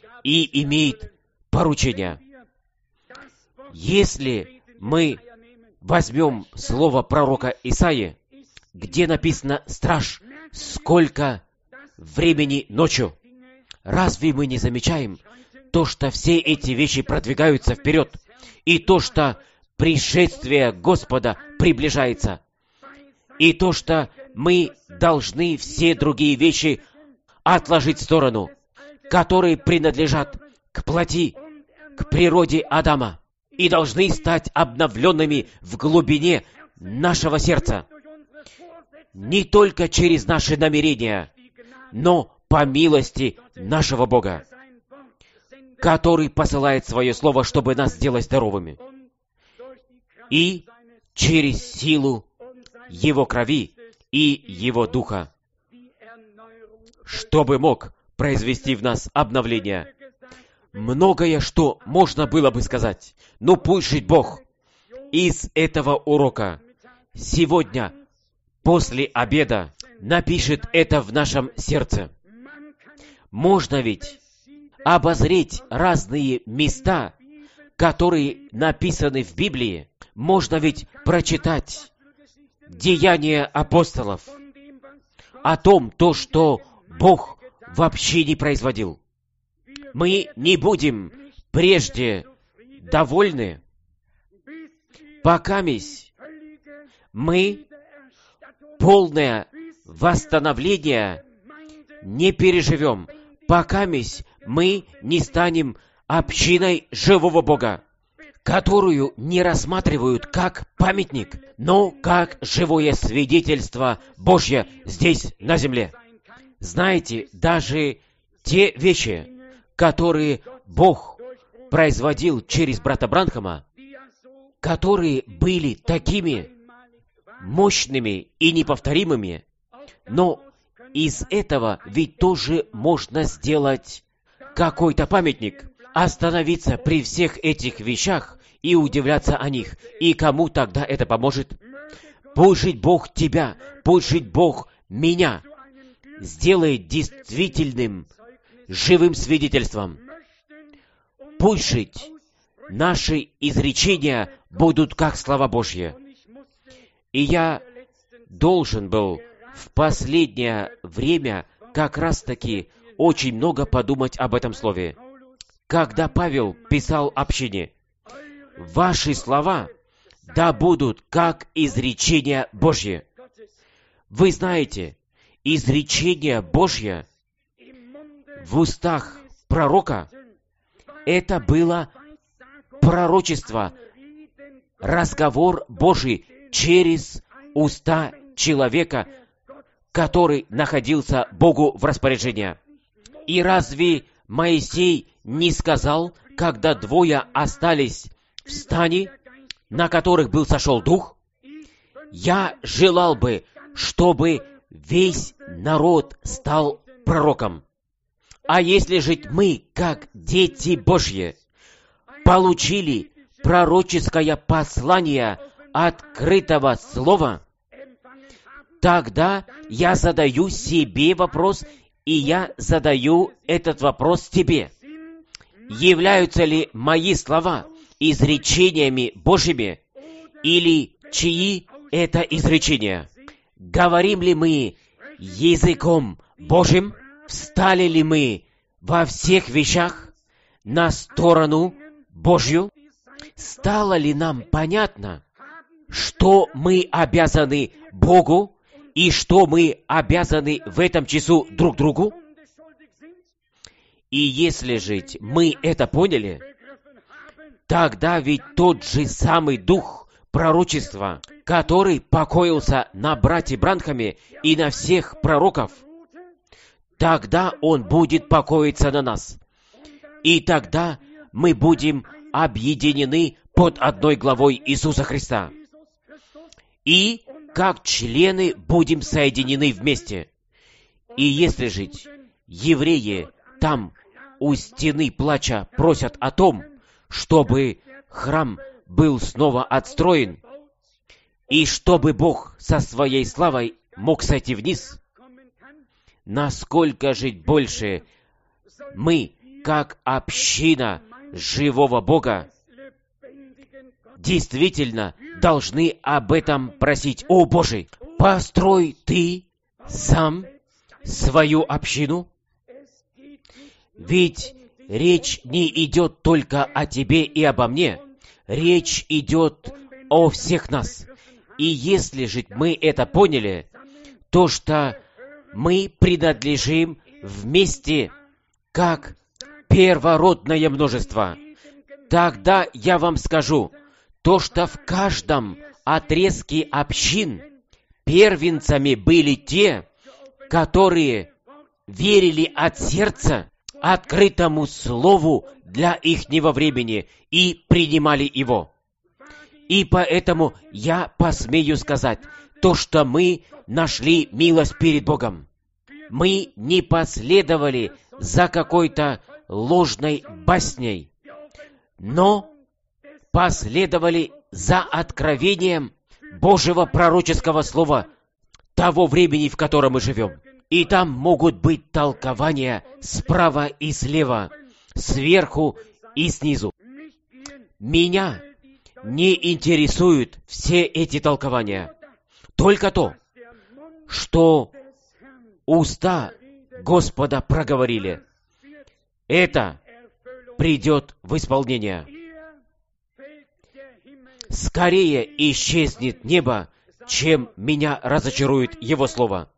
и имеет поручение. Если мы возьмем слово пророка Исаии, где написано «Страж, сколько времени ночью». Разве мы не замечаем то, что все эти вещи продвигаются вперед, и то, что пришествие Господа приближается, и то, что мы должны все другие вещи отложить в сторону, которые принадлежат к плоти, к природе Адама, и должны стать обновленными в глубине нашего сердца, не только через наши намерения, но по милости нашего Бога, который посылает свое Слово, чтобы нас сделать здоровыми, и через силу Его крови и Его Духа, чтобы мог произвести в нас обновление. Многое, что можно было бы сказать, но пусть жить Бог из этого урока сегодня, после обеда, напишет это в нашем сердце. Можно ведь обозреть разные места, которые написаны в Библии. Можно ведь прочитать Деяния апостолов о том, что Бог вообще не производил. Мы не будем прежде довольны, покамись мы полное восстановление не переживем, покамись мы не станем общиной живого Бога, которую не рассматривают как памятник, но как живое свидетельство Божье здесь, на земле. Знаете, даже те вещи, которые Бог производил через брата Бранхама, которые были такими мощными и неповторимыми, но из этого ведь тоже можно сделать какой-то памятник, остановиться при всех этих вещах и удивляться о них. И кому тогда это поможет? Пусть жить Бог тебя, пусть жить Бог меня сделает действительным, живым свидетельством. Пусть жить наши изречения будут как слова Божьи. И я должен был в последнее время как раз-таки очень много подумать об этом слове. Когда Павел писал общине, «Ваши слова да будут как изречения Божьи». Вы знаете, изречение Божье в устах пророка — это было пророчество, разговор Божий через уста человека, который находился Богу в распоряжении. И разве Моисей не сказал, когда двое остались в стане, на которых был сошел Дух? «Я желал бы, чтобы весь народ стал пророком». А если же мы, как дети Божьи, получили пророческое послание открытого слова, тогда я задаю себе вопрос, и я задаю этот вопрос тебе. Являются ли мои слова изречениями Божьими, или чьи это изречения? Говорим ли мы языком Божьим? Встали ли мы во всех вещах на сторону Божью? Стало ли нам понятно, что мы обязаны Богу и что мы обязаны в этом часу друг другу? И если же мы это поняли, тогда ведь тот же самый дух пророчества, который покоился на брате Бранхаме и на всех пророков, тогда он будет покоиться на нас. И тогда мы будем объединены под одной главой Иисуса Христа. И как члены будем соединены вместе. И если же евреи там у стены плача просят о том, чтобы храм был снова отстроен, и чтобы Бог со своей славой мог сойти вниз, насколько жить больше мы, как община живого Бога, действительно должны об этом просить. О Боже, построй Ты сам свою общину. Ведь речь не идет только о Тебе и обо мне. Речь идет о всех нас. И если же мы это поняли, то что мы принадлежим вместе как первородное множество, тогда я вам скажу, то, что в каждом отрезке общин первенцами были те, которые верили от сердца открытому слову для ихнего времени и принимали его. И поэтому я посмею сказать, то, что мы нашли милость перед Богом. Мы не последовали за какой-то ложной басней, но последовали за откровением Божьего пророческого слова того времени, в котором мы живем. И там могут быть толкования справа и слева, сверху и снизу. Меня не интересуют все эти толкования. Только то, что уста Господа проговорили. Это придет в исполнение. Скорее исчезнет небо, чем меня разочарует Его Слово.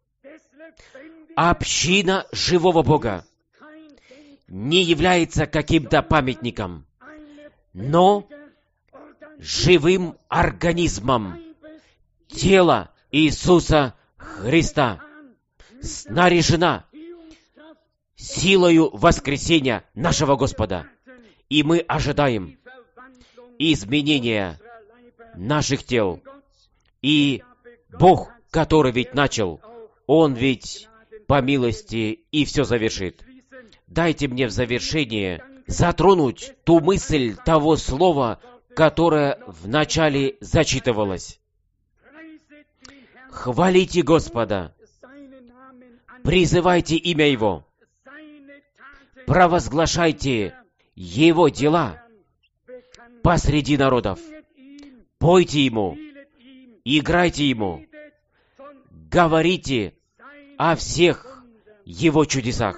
Община живого Бога не является каким-то памятником, но живым организмом тела Иисуса Христа, снаряжена силою воскресения нашего Господа. И мы ожидаем изменения наших тел. И Бог, который ведь начал, Он ведь по милости и все завершит. Дайте мне в завершение затронуть ту мысль того слова, которое вначале зачитывалось. Хвалите Господа, призывайте имя Его, провозглашайте Его дела посреди народов, пойте Ему, играйте Ему, говорите о всех Его чудесах,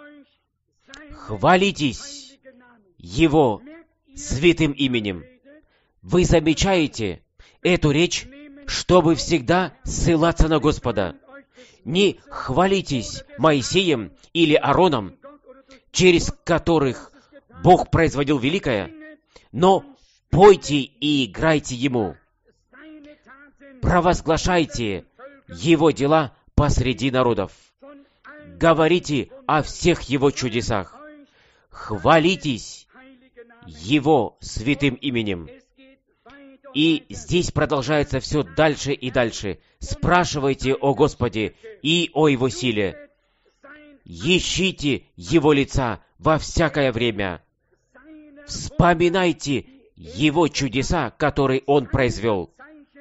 хвалитесь Его святым именем. Вы замечаете эту речь, чтобы всегда ссылаться на Господа. Не хвалитесь Моисеем или Аароном, через которых Бог производил великое, но пойте и играйте Ему. Провозглашайте Его дела посреди народов. Говорите о всех Его чудесах. Хвалитесь Его святым именем. И здесь продолжается все дальше и дальше. Спрашивайте о Господе и о Его силе. Ищите Его лица во всякое время. Вспоминайте Его чудеса, которые Он произвел.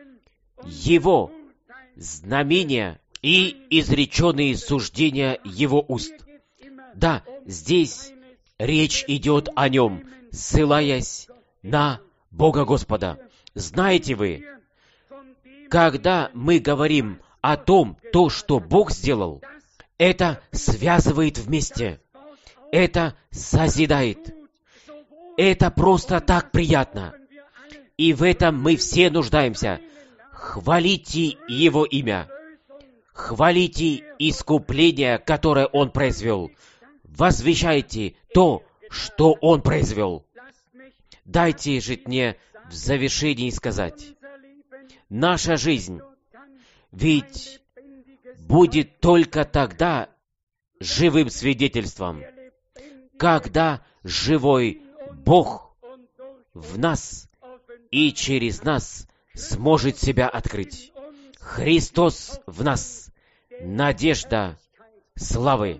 Его знамения и изреченные суждения Его уст. Да, здесь речь идет о Нем, ссылаясь на Бога Господа. Знаете вы, когда мы говорим о том, то, что Бог сделал, это связывает вместе, это созидает, это просто так приятно. И в этом мы все нуждаемся. Хвалите Его имя, хвалите искупление, которое Он произвел, возвещайте то, что Он произвел. Дайте же мне в завершении сказать, наша жизнь ведь будет только тогда живым свидетельством, когда живой Бог в нас и через нас сможет себя открыть. Христос в нас, надежда славы.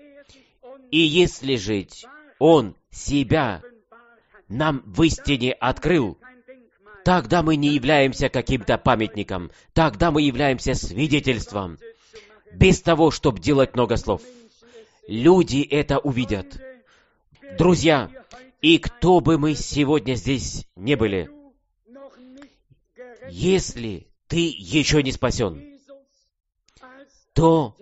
И если же Он себя нам в истине открыл, тогда мы не являемся каким-то памятником, тогда мы являемся свидетельством, без того, чтобы делать много слов. Люди это увидят. Друзья, и кто бы мы сегодня здесь не были, Если ты еще не спасен, то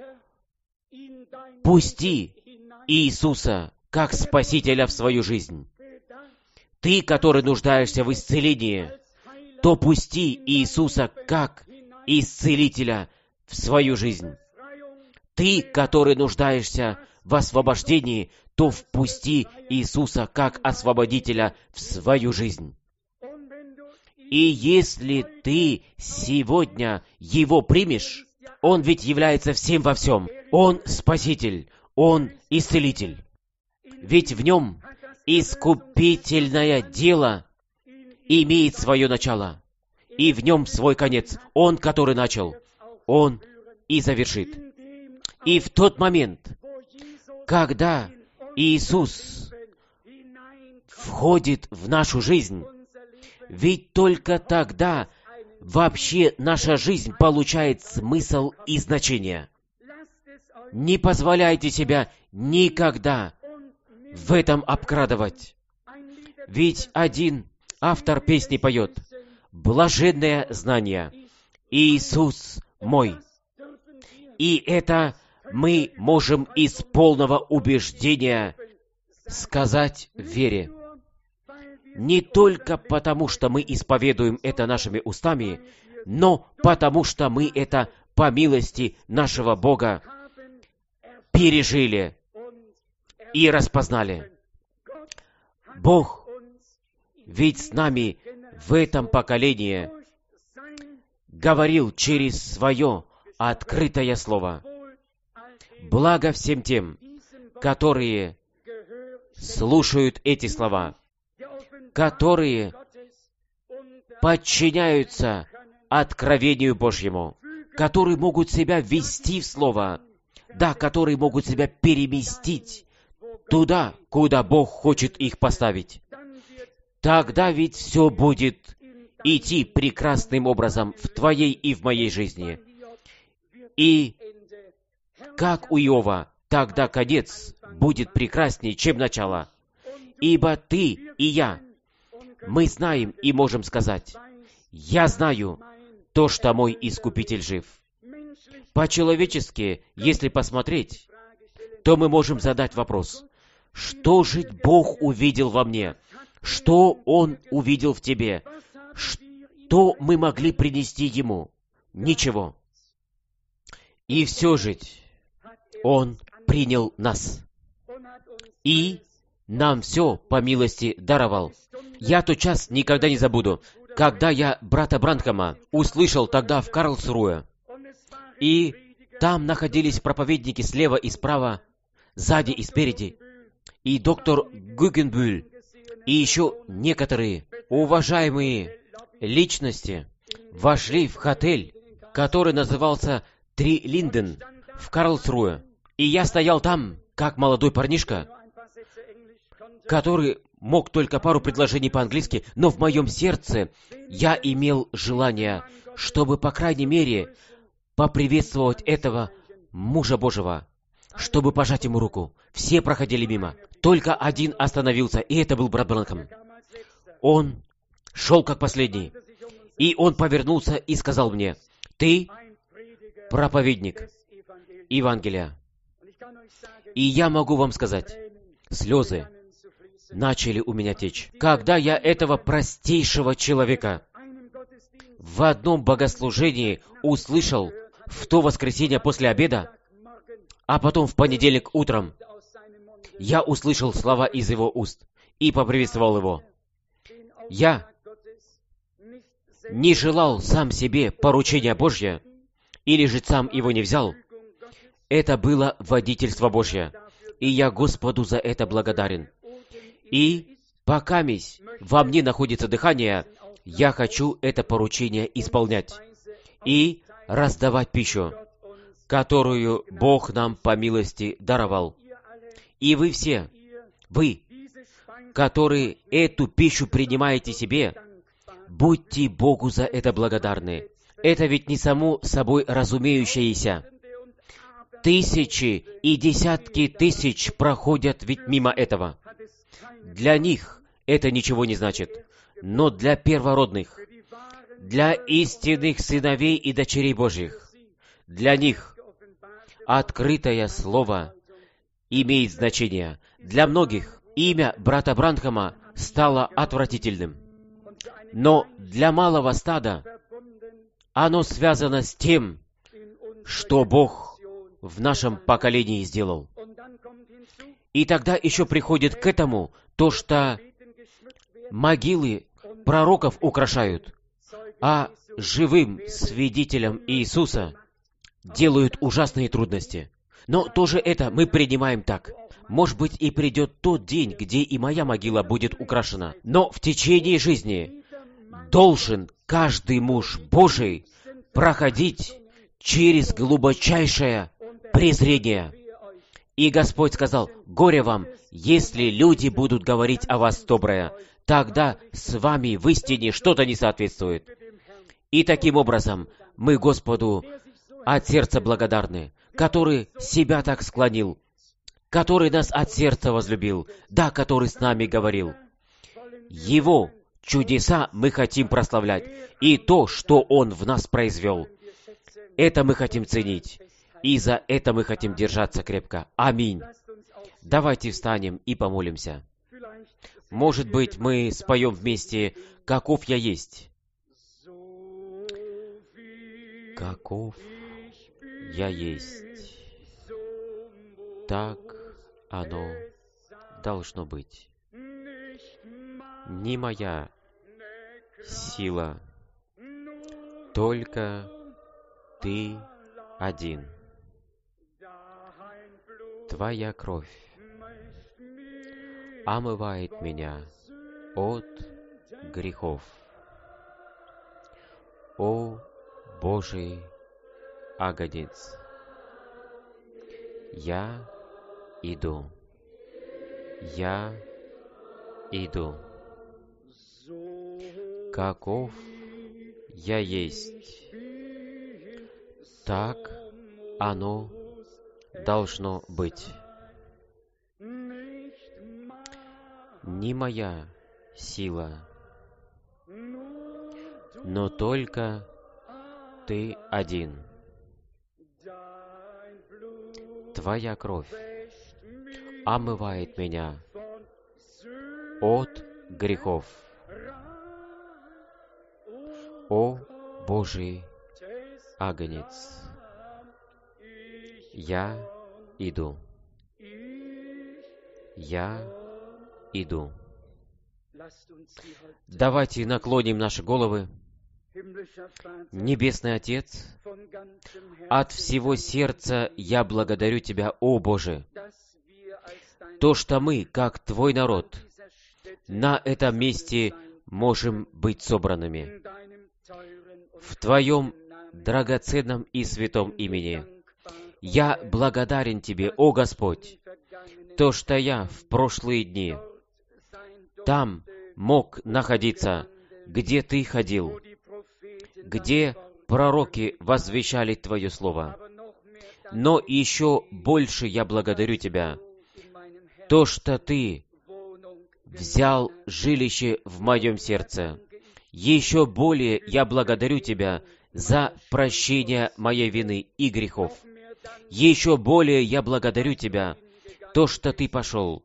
пусти Иисуса как Спасителя в свою жизнь. Ты, который нуждаешься в исцелении, то пусти Иисуса как Исцелителя в свою жизнь. Ты, который нуждаешься в освобождении, то впусти Иисуса как Освободителя в свою жизнь. И если ты сегодня Его примешь, Он ведь является всем во всем. Он Спаситель, Он Исцелитель. Ведь в Нем искупительное дело имеет свое начало, и в Нем свой конец. Он, который начал, Он и завершит. И в тот момент, когда Иисус входит в нашу жизнь, ведь только тогда вообще наша жизнь получает смысл и значение. Не позволяйте себя никогда в этом обкрадывать. Ведь один автор песни поет: «Блаженное знание, Иисус мой». И это мы можем из полного убеждения сказать в вере. Не только потому, что мы исповедуем это нашими устами, но потому, что мы это по милости нашего Бога пережили и распознали. Бог ведь с нами в этом поколении говорил через свое открытое слово. Благо всем тем, которые слушают эти слова, которые подчиняются откровению Божьему, которые могут себя ввести в Слово, да, которые могут себя переместить туда, куда Бог хочет их поставить. Тогда ведь все будет идти прекрасным образом в твоей и в моей жизни. И как у Иова, тогда конец будет прекраснее, чем начало. Ибо ты и я, мы знаем и можем сказать: «Я знаю то, что мой Искупитель жив». По-человечески, если посмотреть, то мы можем задать вопрос: что же Бог увидел во мне? Что Он увидел в тебе? Что мы могли принести Ему? Ничего. И все же Он принял нас. И нам все по милости даровал. Я тот час никогда не забуду, когда я брата Бранхама услышал тогда в Карлсруэ. И там находились проповедники слева и справа, сзади и спереди. И доктор Гюгенбюль, и еще некоторые уважаемые личности вошли в отель, который назывался «Три Линден» в Карлсруэ. И я стоял там, как молодой парнишка, который мог только пару предложений по-английски, но в моем сердце я имел желание, чтобы, по крайней мере, поприветствовать этого мужа Божьего, чтобы пожать ему руку. Все проходили мимо. Только один остановился, и это был брат Бранхам. Он шел как последний, и он повернулся и сказал мне: «Ты проповедник Евангелия». И я могу вам сказать, слезы начали у меня течь, когда я этого простейшего человека в одном богослужении услышал в то воскресенье после обеда, а потом в понедельник утром я услышал слова из его уст и поприветствовал его. Я не желал сам себе поручения Божье, или же сам его не взял. Это было водительство Божье, и я Господу за это благодарен. И покамись во мне находится дыхание, я хочу это поручение исполнять и раздавать пищу, которую Бог нам по милости даровал. И вы все, вы, которые эту пищу принимаете себе, будьте Богу за это благодарны. Это ведь не само собой разумеющееся. Тысячи и десятки тысяч проходят ведь мимо этого. Для них это ничего не значит. Но для первородных, для истинных сыновей и дочерей Божьих. Для них открытое слово имеет значение. Для многих имя брата Бранхама стало отвратительным. Но для малого стада оно связано с тем, что Бог в нашем поколении сделал. И тогда еще приходит к этому то, что могилы пророков украшают, а живым свидетелям Иисуса делают ужасные трудности. Но тоже это мы принимаем так. Может быть, и придет тот день, где и моя могила будет украшена. Но в течение жизни должен каждый муж Божий проходить через глубочайшее презрение. И Господь сказал: «Горе вам, если люди будут говорить о вас доброе, тогда с вами в истине что-то не соответствует». И таким образом мы Господу от сердца благодарны, который себя так склонил, который нас от сердца возлюбил, да, который с нами говорил. Его чудеса мы хотим прославлять, и то, что Он в нас произвел, это мы хотим ценить, и за это мы хотим держаться крепко. Аминь. Давайте встанем и помолимся. Может быть, мы споем вместе «Каков я есть». Каков я есть, так оно должно быть. Не моя сила, только Ты один. Твоя кровь омывает меня от грехов. О Божий агнец, я иду, я иду. Каков я есть, так оно должно быть. Не моя сила, но только Ты один. Твоя кровь омывает меня от грехов. О Божий агнец, я иду, я иду. Давайте наклоним наши головы. Небесный Отец, от всего сердца я благодарю Тебя, о Боже, то, что мы, как Твой народ, на этом месте можем быть собранными в Твоем драгоценном и святом имени. Я благодарен Тебе, о Господь, то, что я в прошлые дни там мог находиться, где Ты ходил, где пророки возвещали Твое Слово. Но еще больше я благодарю Тебя, то, что Ты взял жилище в моем сердце. Еще более я благодарю Тебя за прощение моей вины и грехов. Еще более я благодарю Тебя, то, что Ты пошел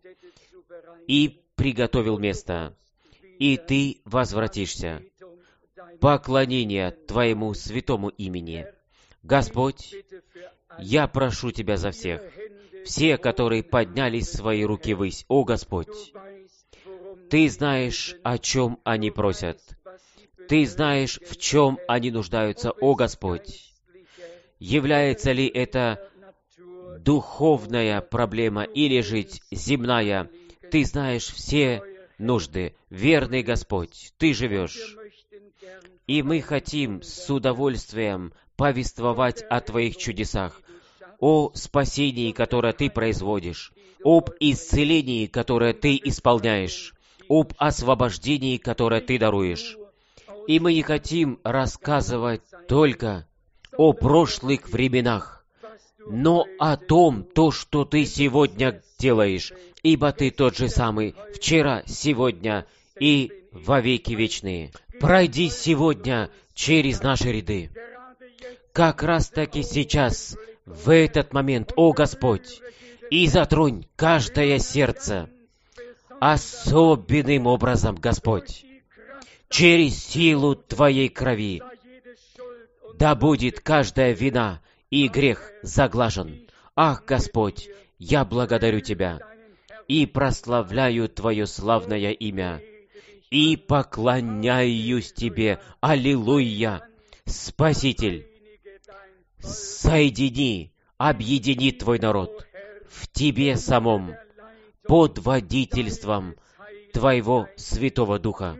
и приготовил место, и Ты возвратишься. Поклонение Твоему святому имени. Господь, я прошу Тебя за всех, все, которые подняли свои руки ввысь, о Господь, Ты знаешь, о чем они просят. Ты знаешь, в чем они нуждаются, о Господь. Является ли это духовная проблема или же земная? Ты знаешь все нужды. Верный Господь, Ты живешь. И мы хотим с удовольствием повествовать о Твоих чудесах, о спасении, которое Ты производишь, об исцелении, которое Ты исполняешь, об освобождении, которое Ты даруешь. И мы не хотим рассказывать только о прошлых временах, но о том, что Ты сегодня делаешь, ибо Ты тот же самый вчера, сегодня и во веки вечные. пройди сегодня через наши ряды. Как раз таки сейчас, в этот момент, о Господь, и затронь каждое сердце особенным образом, Господь, через силу Твоей крови. Да будет каждая вина и грех заглажен. Ах, Господь, я благодарю Тебя и прославляю Твое славное имя, и поклоняюсь Тебе. Аллилуйя! Спаситель, соедини, объедини Твой народ в Тебе самом, под водительством Твоего Святого Духа.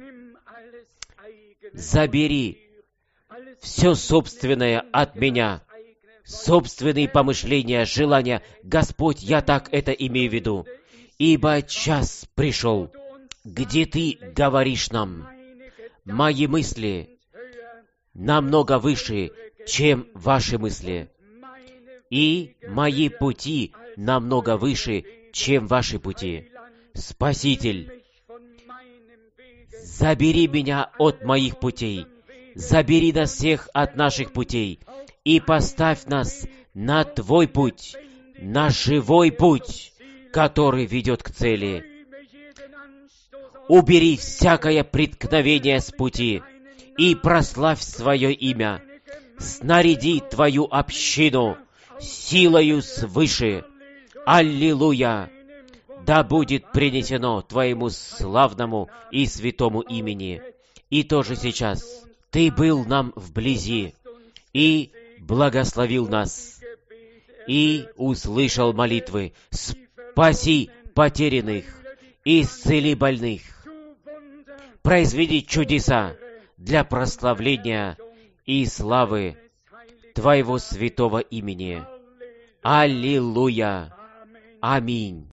Забери все собственное от меня, собственные помышления, желания. Господь, я так это имею в виду. Ибо час пришел, где Ты говоришь нам: мои мысли намного выше, чем ваши мысли, и мои пути намного выше, чем ваши пути. Спаситель, забери меня от моих путей, забери нас всех от наших путей и поставь нас на Твой путь, на живой путь, который ведет к цели. Убери всякое преткновение с пути и прославь свое имя. Снаряди Твою общину силою свыше. Аллилуйя! Да будет принесено Твоему славному и святому имени. И тоже сейчас Ты был нам вблизи и благословил нас, и услышал молитвы. Спаси потерянных, исцели больных, произведи чудеса для прославления и славы Твоего святого имени. Аллилуйя! Аминь.